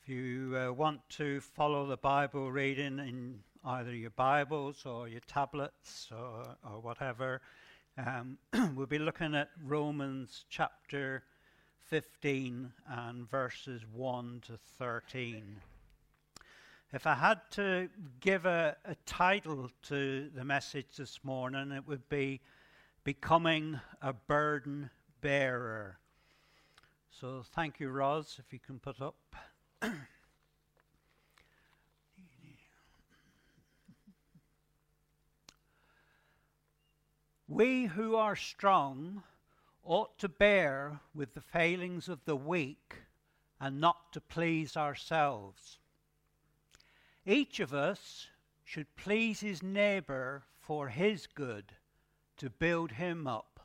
If you want to follow the Bible reading in either your Bibles or your tablets or whatever, we'll be looking at Romans chapter 15 and verses 1 to 13. If I had to give a title to the message this morning, it would be Becoming a Burden Bearer. So thank you, Roz, if you can put up. We who are strong ought to bear with the failings of the weak and not to please ourselves. Each of us should please his neighbor for his good, to build him up.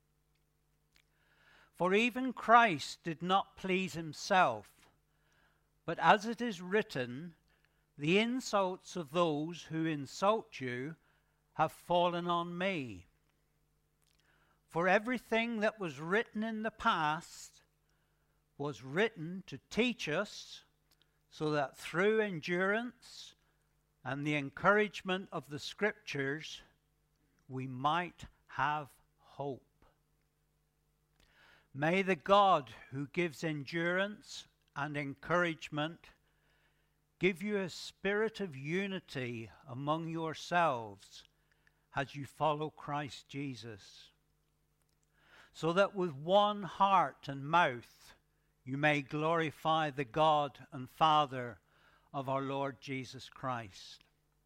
For even Christ did not please himself, but as it is written, the insults of those who insult you have fallen on me. For everything that was written in the past was written to teach us, so that through endurance and the encouragement of the Scriptures, we might have hope. May the God who gives endurance and encouragement give you a spirit of unity among yourselves as you follow Christ Jesus, so that with one heart and mouth you may glorify the God and Father of our Lord Jesus Christ.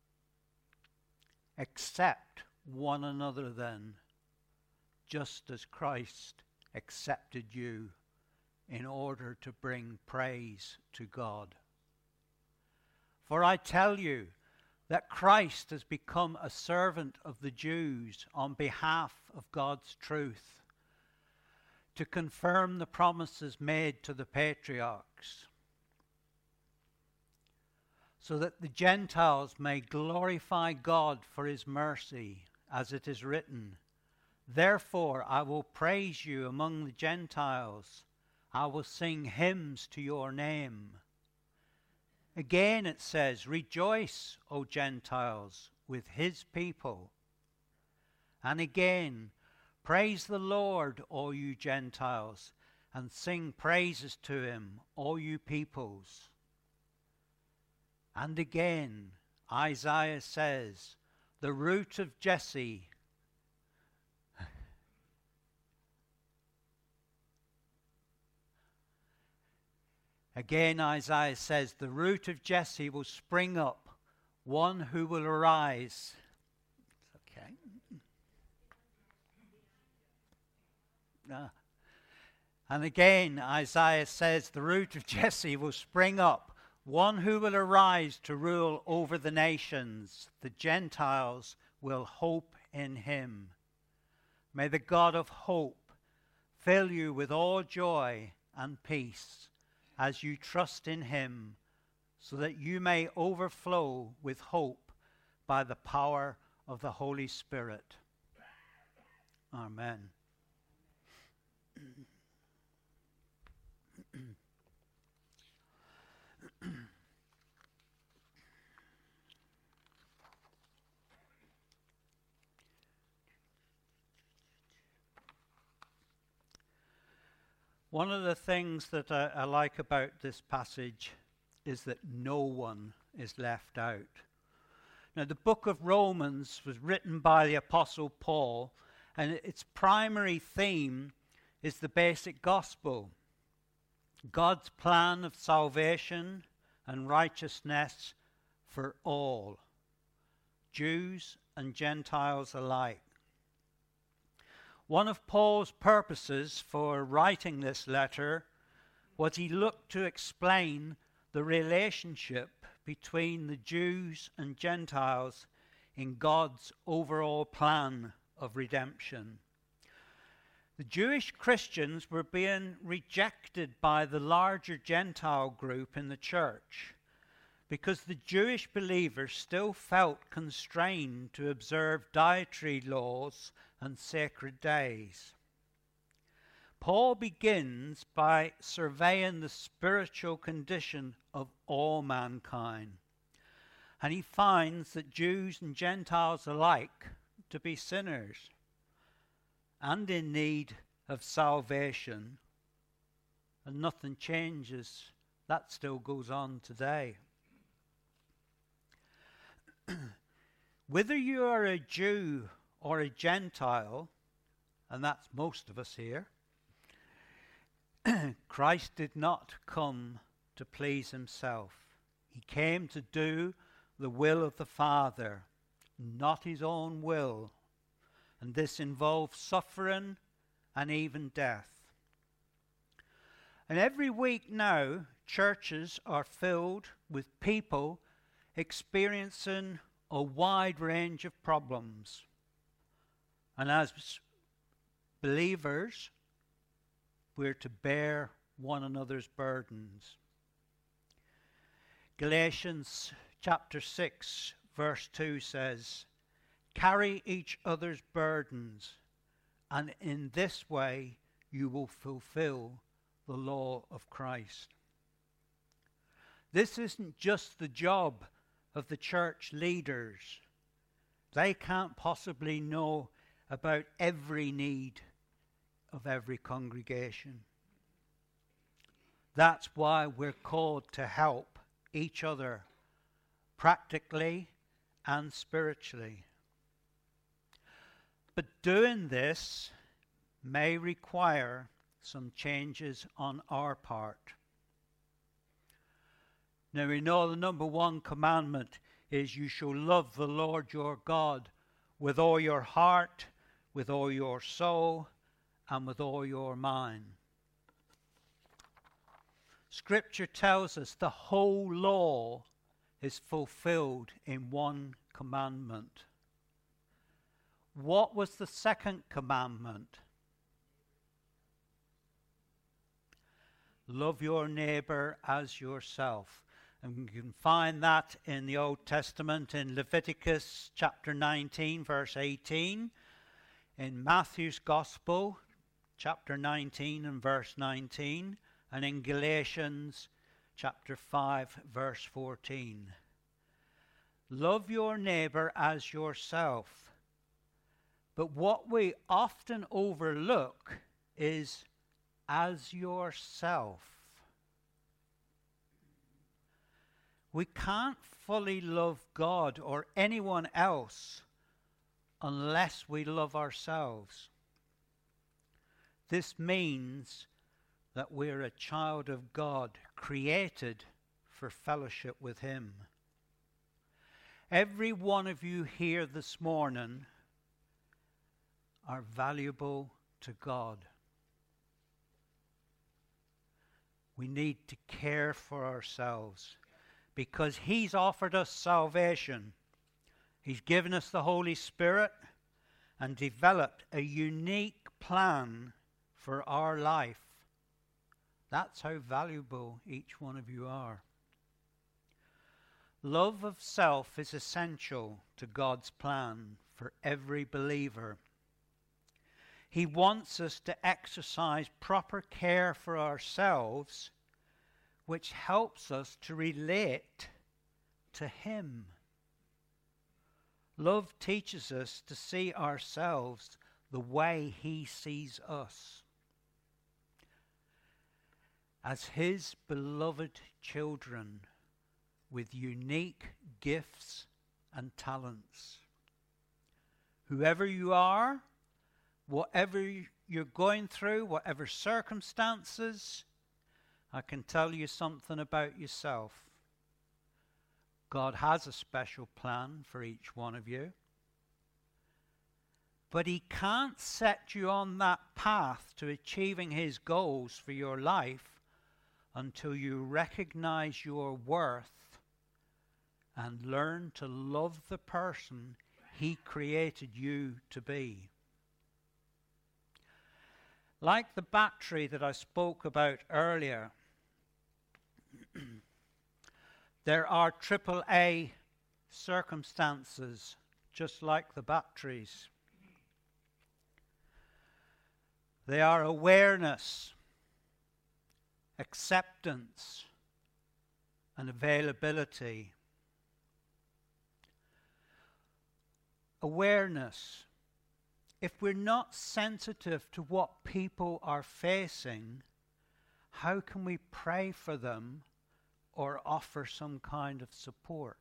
Accept one another then, just as Christ accepted you, in order to bring praise to God. For I tell you that Christ has become a servant of the Jews on behalf of God's truth, to confirm the promises made to the patriarchs, so that the Gentiles may glorify God for his mercy, as it is written, "Therefore I will praise you among the Gentiles. I will sing hymns to your name." Again it says, "Rejoice, O Gentiles, with his people." And again, "Praise the Lord, all you Gentiles, and sing praises to him, all you peoples." And again, Isaiah says, "The root of Jesse Again, Isaiah says, "The root of Jesse will spring up, one who will arise." Okay. And again, Isaiah says, "The root of Jesse will spring up, one who will arise to rule over the nations. The Gentiles will hope in him." May the God of hope fill you with all joy and peace as you trust in him, so that you may overflow with hope by the power of the Holy Spirit. Amen. One of the things that I like about this passage is that no one is left out. Now, the book of Romans was written by the Apostle Paul, and its primary theme is the basic gospel. God's plan of salvation and righteousness for all, Jews and Gentiles alike. One of Paul's purposes for writing this letter was he looked to explain the relationship between the Jews and Gentiles in God's overall plan of redemption. The Jewish Christians were being rejected by the larger Gentile group in the church because the Jewish believers still felt constrained to observe dietary laws and sacred days. Paul begins by surveying the spiritual condition of all mankind. And he finds that Jews and Gentiles alike to be sinners and in need of salvation. And nothing changes. That still goes on today. Whether you are a Jew or a Gentile, and that's most of us here, Christ did not come to please himself. He came to do the will of the Father, not his own will. And this involves suffering and even death. And every week now, churches are filled with people experiencing a wide range of problems. And as believers, we're to bear one another's burdens. Galatians chapter 6, verse 2 says, "Carry each other's burdens, and in this way you will fulfill the law of Christ." This isn't just the job of the church leaders. They can't possibly know about every need of every congregation. That's why we're called to help each other practically and spiritually. But doing this may require some changes on our part. Now we know the number one commandment is you shall love the Lord your God with all your heart, with all your soul, and with all your mind. Scripture tells us the whole law is fulfilled in one commandment. What was the second commandment? Love your neighbor as yourself. And you can find that in the Old Testament in Leviticus chapter 19, verse 18. In Matthew's Gospel, chapter 19 and verse 19. And in Galatians chapter 5, verse 14. Love your neighbor as yourself. But what we often overlook is as yourself. We can't fully love God or anyone else unless we love ourselves. This means that we're a child of God, created for fellowship with him. Every one of you here this morning are valuable to God. We need to care for ourselves because he's offered us salvation. He's given us the Holy Spirit and developed a unique plan for our life. That's how valuable each one of you are. Love of self is essential to God's plan for every believer. He wants us to exercise proper care for ourselves, which helps us to relate to him. Love teaches us to see ourselves the way he sees us, as his beloved children with unique gifts and talents. Whoever you are, whatever you're going through, whatever circumstances, I can tell you something about yourself. God has a special plan for each one of you. But he can't set you on that path to achieving his goals for your life until you recognize your worth and learn to love the person he created you to be. Like the battery that I spoke about earlier, there are AAA circumstances just like the batteries. They are awareness, acceptance, and availability. Awareness. If we're not sensitive to what people are facing, how can we pray for them or offer some kind of support?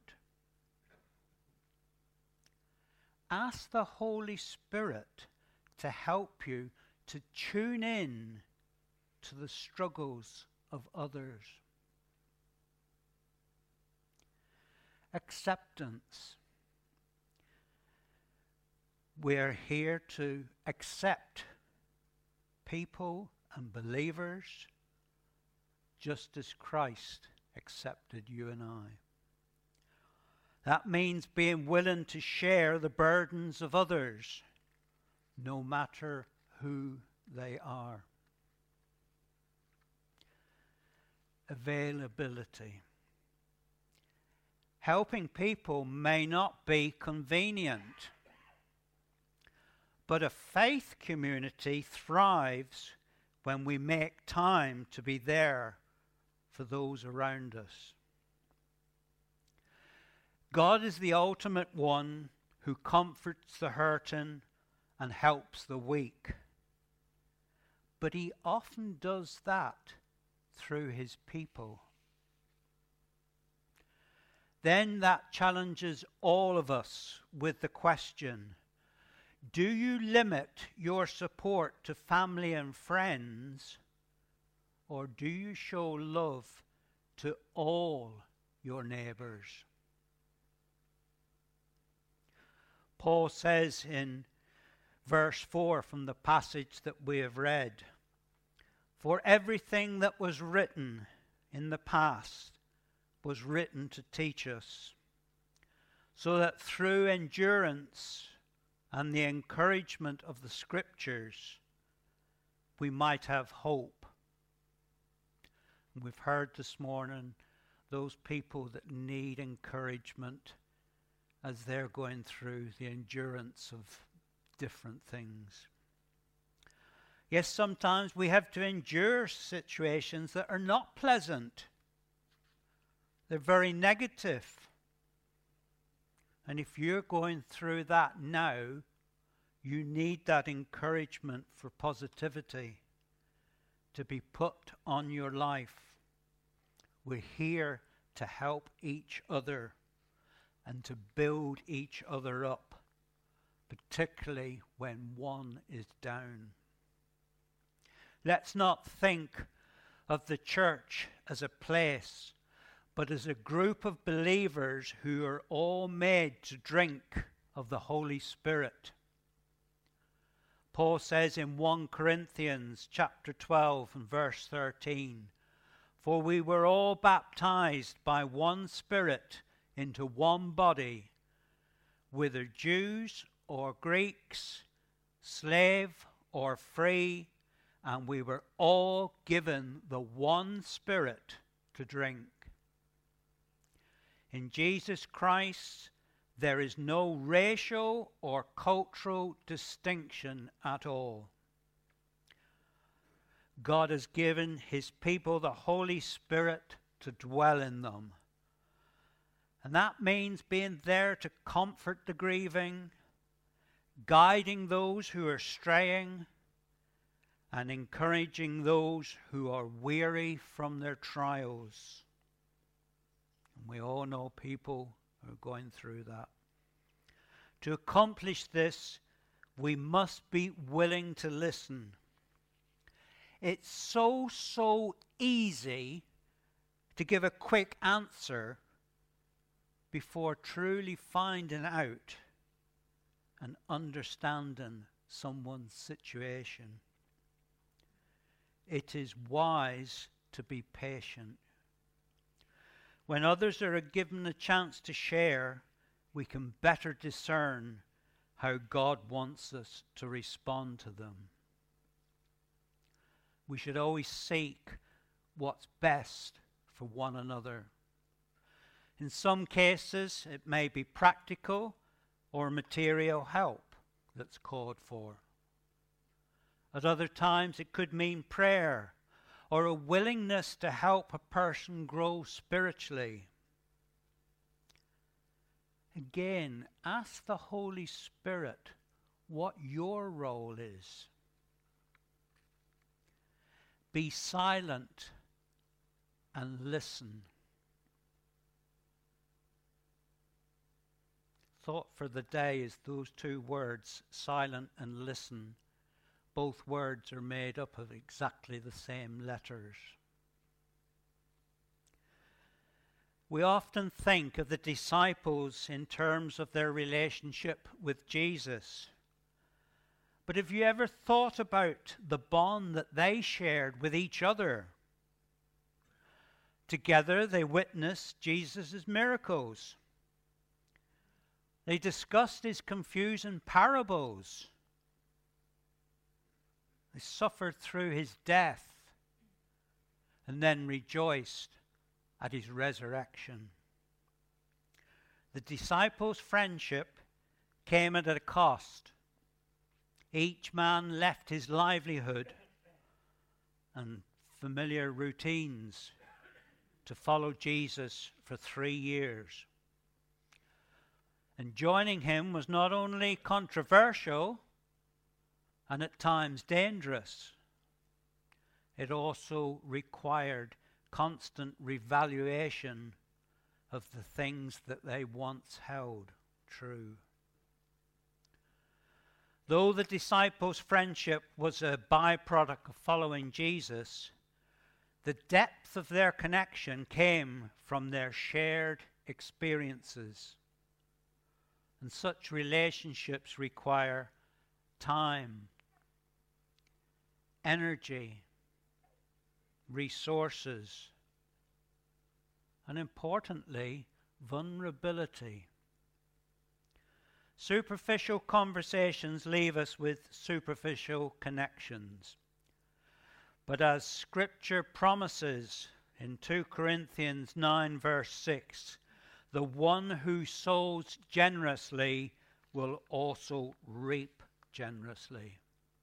Ask the Holy Spirit to help you to tune in to the struggles of others. Acceptance. We're here to accept people and believers just as Christ accepted you and I. That means being willing to share the burdens of others, no matter who they are. Availability. Helping people may not be convenient, but a faith community thrives when we make time to be there for those around us. God is the ultimate one who comforts the hurting and helps the weak. But he often does that through his people. Then that challenges all of us with the question, do you limit your support to family and friends, or do you show love to all your neighbors? Paul says in verse 4 from the passage that we have read, "For everything that was written in the past was written to teach us, so that through endurance and the encouragement of the Scriptures we might have hope." And we've heard this morning those people that need encouragement as they're going through the endurance of different things. Yes, sometimes we have to endure situations that are not pleasant. They're very negative. And if you're going through that now, you need that encouragement for positivity to be put on your life. We're here to help each other and to build each other up, particularly when one is down. Let's not think of the church as a place, but as a group of believers who are all made to drink of the Holy Spirit. Paul says in 1 Corinthians chapter 12 and verse 13, "For we were all baptized by one Spirit into one body, whether Jews or Greeks, slave or free, and we were all given the one Spirit to drink." In Jesus Christ, there is no racial or cultural distinction at all. God has given his people the Holy Spirit to dwell in them. And that means being there to comfort the grieving, guiding those who are straying, and encouraging those who are weary from their trials. And we all know people who are going through that. To accomplish this, we must be willing to listen. It's so easy to give a quick answer before truly finding out and understanding someone's situation. It is wise to be patient. When others are given a chance to share, we can better discern how God wants us to respond to them. We should always seek what's best for one another. In some cases, it may be practical or material help that's called for. At other times it could mean prayer or a willingness to help a person grow spiritually. Again, ask the Holy Spirit what your role is. Be silent and listen. Thought for the day is those two words, silent and listen. Both words are made up of exactly the same letters. We often think of the disciples in terms of their relationship with Jesus. But have you ever thought about the bond that they shared with each other? Together they witnessed Jesus' miracles. They discussed his confusing parables. They suffered through his death and then rejoiced at his resurrection. The disciples' friendship came at a cost. Each man left his livelihood and familiar routines to follow Jesus for 3 years. And joining him was not only controversial and at times dangerous, it also required constant revaluation of the things that they once held true. Though the disciples' friendship was a byproduct of following Jesus, the depth of their connection came from their shared experiences. And such relationships require time, energy, resources, and importantly, vulnerability. Superficial conversations leave us with superficial connections. But as Scripture promises in 2 Corinthians 9 verse 6, the one who sows generously will also reap generously.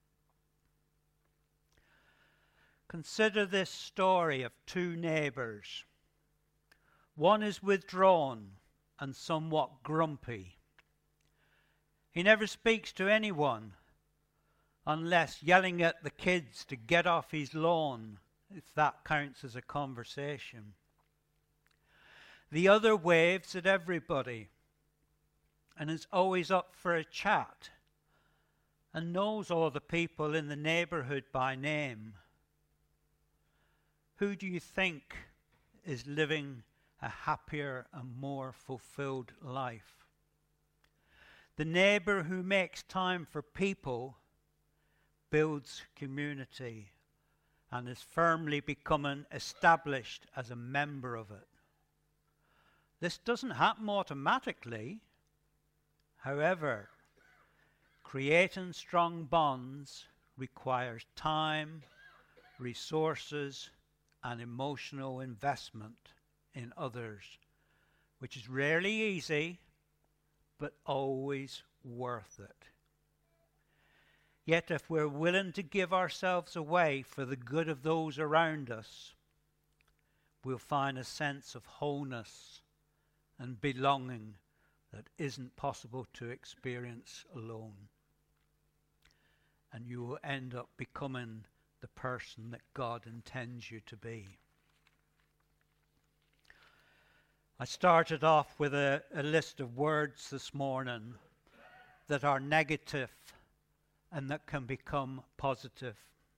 Consider this story of two neighbors. One is withdrawn and somewhat grumpy. He never speaks to anyone unless yelling at the kids to get off his lawn, if that counts as a conversation. The other waves at everybody and is always up for a chat and knows all the people in the neighborhood by name. Who do you think is living a happier and more fulfilled life? The neighbor who makes time for people, builds community, and is firmly becoming established as a member of it. This doesn't happen automatically. However, creating strong bonds requires time, resources, and emotional investment in others, which is rarely easy, but always worth it. Yet if we're willing to give ourselves away for the good of those around us, we'll find a sense of wholeness and belonging that isn't possible to experience alone. And you will end up becoming the person that God intends you to be. I started off with a list of words this morning that are negative and that can become positive.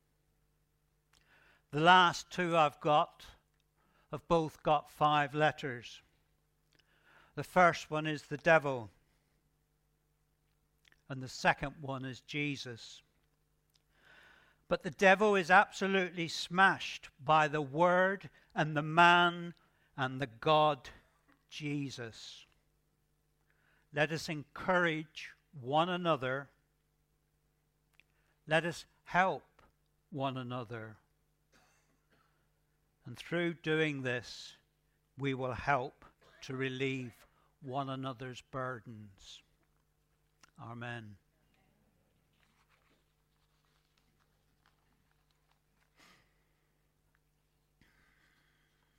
The last two I've got have both got 5 letters. The first one is the devil, and the second one is Jesus. But the devil is absolutely smashed by the word and the man and the God Jesus. Let us encourage one another. Let us help one another. And through doing this, we will help to relieve one another's burdens. Amen.